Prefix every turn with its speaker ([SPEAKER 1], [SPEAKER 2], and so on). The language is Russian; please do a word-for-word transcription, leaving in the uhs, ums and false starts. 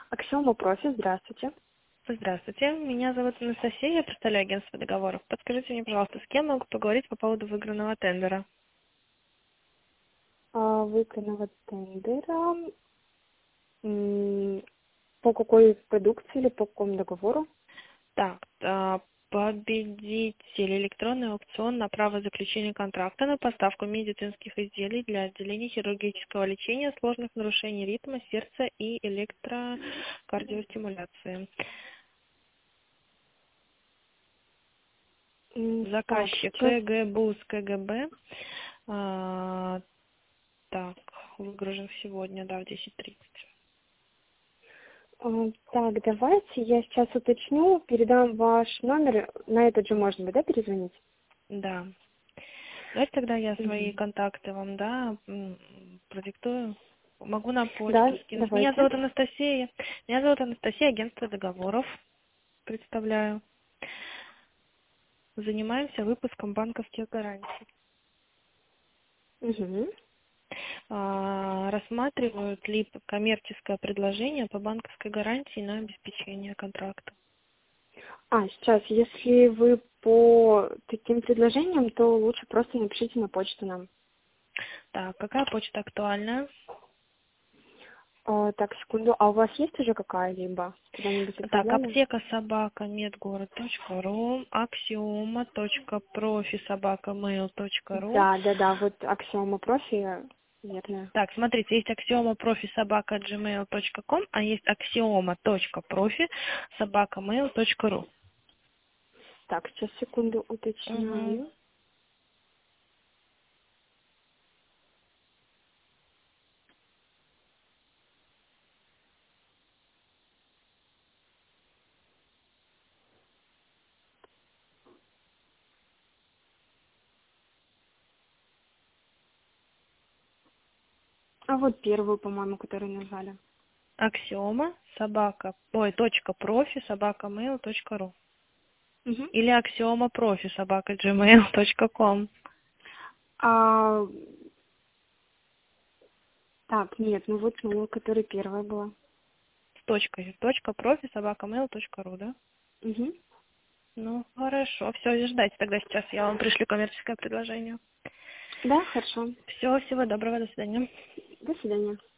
[SPEAKER 1] Аксиома Профи, здравствуйте.
[SPEAKER 2] Здравствуйте, меня зовут Анастасия, я представляю агентство договоров. Подскажите мне, пожалуйста, с кем могу поговорить по поводу выигранного тендера?
[SPEAKER 1] А, Выигранного тендера. м, По какой продукции или по какому договору?
[SPEAKER 2] Так, а, победитель электронный аукцион на право заключения контракта на поставку медицинских изделий для отделения хирургического лечения сложных нарушений ритма, сердца и электрокардиостимуляции.
[SPEAKER 1] М, Так,
[SPEAKER 2] Заказчик
[SPEAKER 1] сейчас.
[SPEAKER 2] КГБУС КГБ. а, так, выгружен сегодня, да, в десять тридцать.
[SPEAKER 1] а, Так, давайте я сейчас уточню, передам ваш номер. На этот же можно, да, перезвонить?
[SPEAKER 2] Да. Давайте тогда я свои
[SPEAKER 1] Мгм.
[SPEAKER 2] контакты вам, да, м, продиктую. Могу на почту
[SPEAKER 1] Да,
[SPEAKER 2] скинуть. Меня
[SPEAKER 1] давайте.
[SPEAKER 2] зовут Анастасия. Меня зовут Анастасия, агентство договоров. Представляю. Занимаемся выпуском банковских гарантий.
[SPEAKER 1] Мгм.
[SPEAKER 2] А, рассматривают ли коммерческое предложение по банковской гарантии на обеспечение контракта.
[SPEAKER 1] А, сейчас, если вы по таким предложениям, то лучше просто напишите на почту нам.
[SPEAKER 2] Так, какая почта актуальная?
[SPEAKER 1] А, Так, секунду. А у вас есть уже какая-либо? Куда-нибудь
[SPEAKER 2] Так,
[SPEAKER 1] отправляли?
[SPEAKER 2] аптека собака медгород точка ру, аксиома точка профи собака мейл точка ру.
[SPEAKER 1] Да, да, да, вот Аксиома Профи, верно.
[SPEAKER 2] Так, смотрите, есть аксиома профи собака джимейл точка ком, а есть аксиома точка профи собака мейл точка ру.
[SPEAKER 1] Так, сейчас секунду
[SPEAKER 2] Угу.
[SPEAKER 1] уточняю. А вот первую, по-моему, которую назвали.
[SPEAKER 2] Аксиома собака, ой, точка профи собака мейл точка ру.
[SPEAKER 1] Мгм.
[SPEAKER 2] Или аксиома профи собака джимейл точка ком.
[SPEAKER 1] А, так, нет, ну вот, ну, которая первая была.
[SPEAKER 2] С точкой. Точка профи собака мейл точка ру, да?
[SPEAKER 1] Угу.
[SPEAKER 2] Ну, хорошо. Все, ждайте тогда сейчас. Я вам пришлю коммерческое предложение.
[SPEAKER 1] Да, хорошо.
[SPEAKER 2] Все, всего доброго, до свидания.
[SPEAKER 1] До свидания.